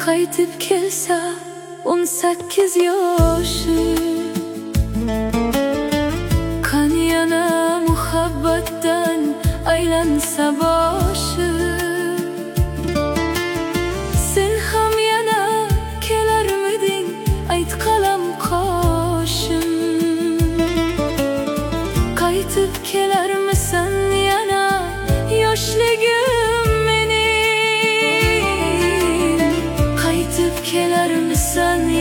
qaytib kelsa 18 yoshim, qani yana muhabbatdan aylansa boshim. Sen ham yana kelarmiding, ayt qalam qoshim. Qaytib kelarmisan yana yoshligim mening, qaytib kelarmisan